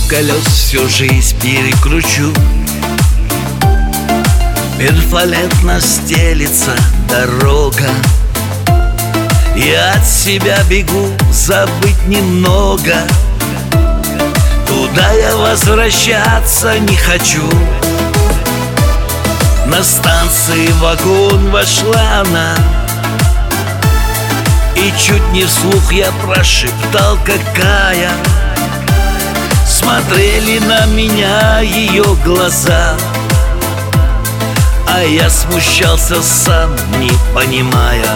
колес всю жизнь перекручу. Перфолентно стелится дорога, я от себя бегу, забыть немного. Туда я возвращаться не хочу. На станции в вагон вошла она, и чуть не вслух я прошептал, какая. Смотрели на меня ее глаза, а я смущался сам, не понимая.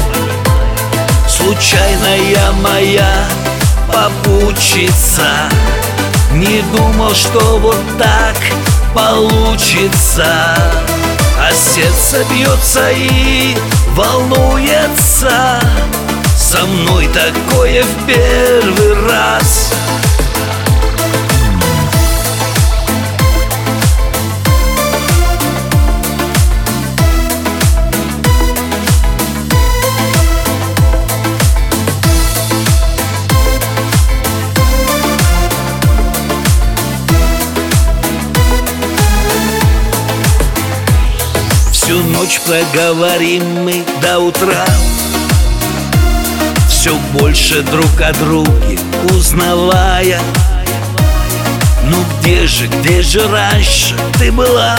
Случайная моя попутчица, не думал, что вот так получится. А сердце бьется и волнуется, со мной такое в первый раз. Всю ночь проговорим мы до утра, все больше друг о друге узнавая. Ну где же раньше ты была?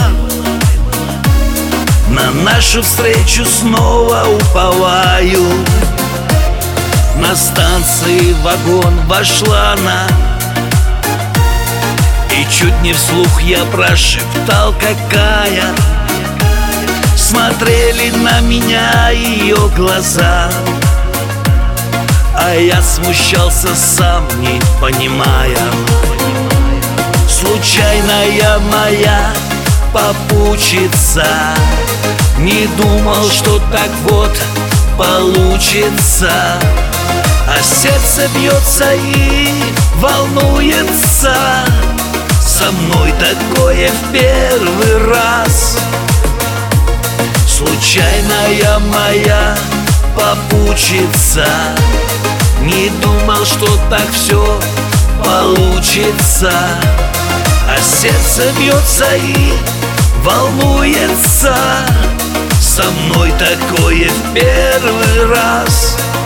На нашу встречу снова уповаю. На станции в вагон вошла она, и чуть не вслух я прошептал, какая. Смотрели на меня ее глаза, а я смущался сам, не понимая. Случайная моя попутчица, не думал, что так вот получится. А сердце бьется и волнуется, со мной такое в первый раз. Случайная моя попутчица, не думал, что так все получится. А сердце бьется и волнуется, со мной такое в первый раз.